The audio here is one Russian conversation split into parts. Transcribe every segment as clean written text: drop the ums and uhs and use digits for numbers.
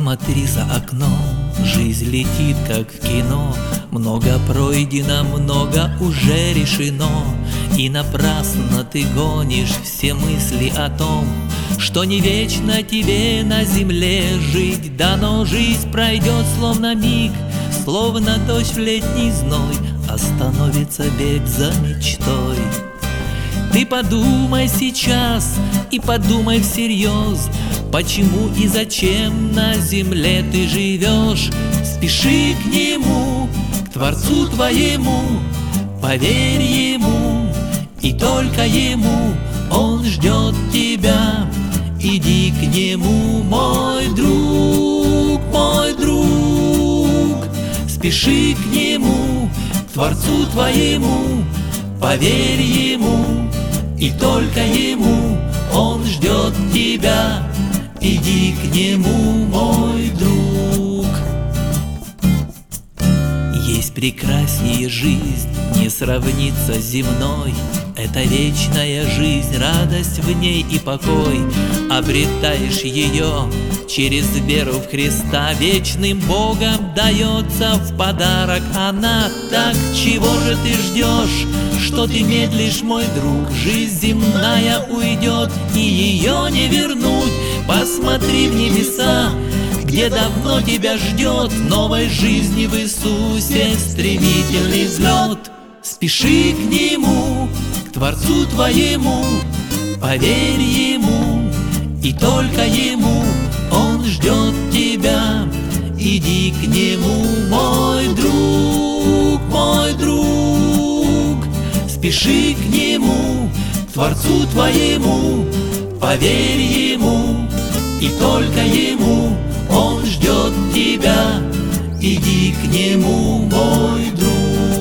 Посмотри за окном, жизнь летит, как в кино. Много пройдено, много уже решено. И напрасно ты гонишь все мысли о том, что не вечно тебе на земле жить дано. Жизнь пройдет словно миг, словно дождь в летний зной. Остановится бег за мечтой. Ты подумай сейчас и подумай всерьез, почему и зачем на земле ты живешь. Спеши к Нему, к Творцу твоему, поверь Ему, и только Ему. Он ждет тебя, иди к Нему, мой друг, мой друг. Спеши к Нему, к Творцу твоему, поверь Ему, и только Ему. Он ждет тебя, иди к Нему, мой друг. Есть прекраснее жизнь, не сравнится с земной. Это вечная жизнь, радость в ней и покой. Обретаешь ее через веру в Христа. Вечным Богом дается в подарок она. Так чего же ты ждешь, что ты медлишь, мой друг? Жизнь земная уйдет, и ее не вернуть. Посмотри в небеса, где давно тебя ждет новой жизни в Иисусе стремительный взлет. Спеши к Нему, к Творцу твоему, поверь Ему, и только Ему. Он ждет тебя, иди к Нему, мой друг, мой друг. Спеши к Нему, к Творцу твоему, поверь Ему, и только Ему. Он ждет тебя, иди к Нему, мой друг.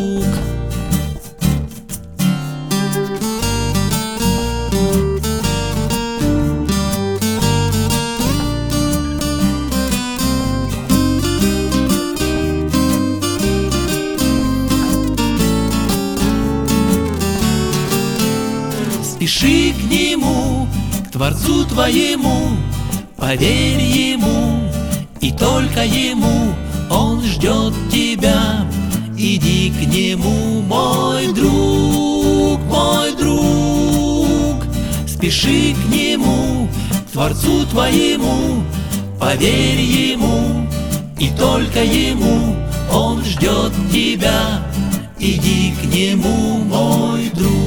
Спеши к Нему, к Творцу твоему, поверь Ему, и только Ему. Он ждет тебя, иди к Нему, мой друг, мой друг. Спеши к Нему, к Творцу твоему, поверь Ему, и только Ему. Он ждет тебя, иди к Нему, мой друг.